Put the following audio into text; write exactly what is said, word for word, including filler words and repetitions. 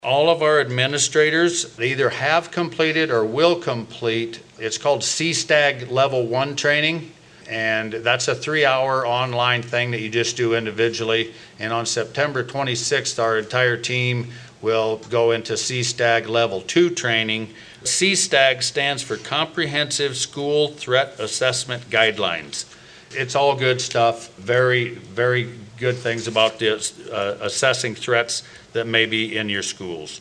All of our administrators either have completed or will complete, it's called C STAG Level one training, and that's a three-hour online thing that you just do individually. And on September twenty-sixth, our entire team will go into C STAG Level two training. C STAG stands for Comprehensive School Threat Assessment Guidelines. It's all good stuff, very, very good things about this, uh, assessing threats that may be in your schools.